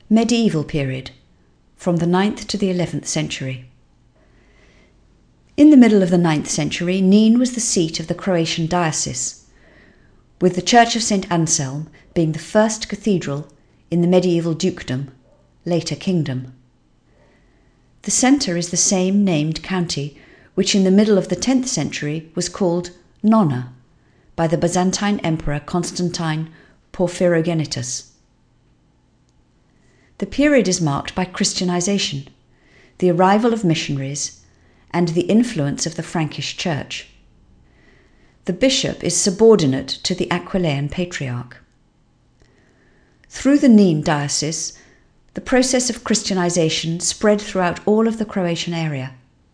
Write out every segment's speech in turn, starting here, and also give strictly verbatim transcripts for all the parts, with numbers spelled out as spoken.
Medieval period, from the ninth to the eleventh century. In the middle of the ninth century, Nin was the seat of the Croatian diocese, with the Church of Saint Anselm being the first cathedral in the medieval dukedom, later kingdom. The centre is the same named county which in the middle of the tenth century was called Nona by the Byzantine Emperor Constantine Porphyrogenitus. The period is marked by Christianization, the arrival of missionaries, and the influence of the Frankish Church. The bishop is subordinate to the Aquileian Patriarch. Through the Nin diocese, the process of Christianization spread throughout all of the Croatian area.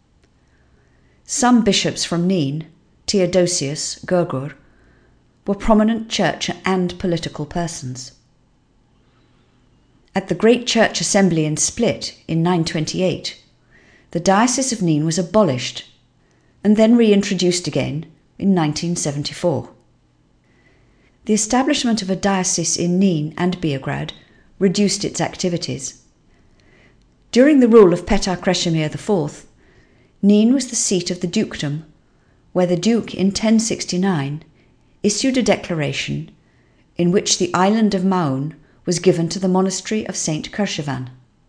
Some bishops from Nin, Theodosius Grgur, were prominent church and political persons. At the Great Church Assembly in Split in nine twenty-eight, the Diocese of Nin was abolished and then reintroduced again in nineteen seventy-four. The establishment of a diocese in Nin and Beograd reduced its activities. During the rule of Petar Krešimir the Fourth, Nin was the seat of the dukedom, where the Duke in ten sixty-nine issued a declaration in which the island of Maun was given to the monastery of Saint Kershevan.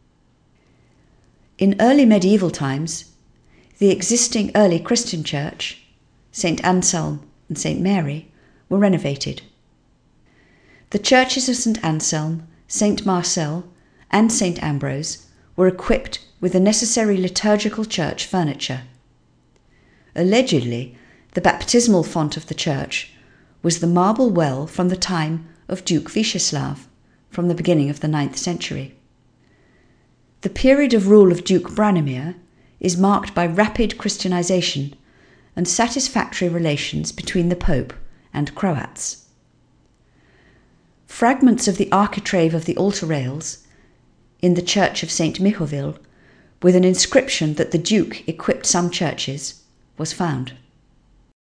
In early medieval times, the existing early Christian church, Saint Anselm and Saint Mary, were renovated. The churches of Saint Anselm, Saint Marcel, and Saint Ambrose were equipped with the necessary liturgical church furniture. Allegedly, the baptismal font of the church was the marble well from the time of Duke Vítislav, from the beginning of the ninth century. The period of rule of Duke Branimir is marked by rapid Christianization and satisfactory relations between the Pope and Croats. Fragments of the architrave of the altar rails in the church of Saint Mihovil, with an inscription that the Duke equipped some churches, was found.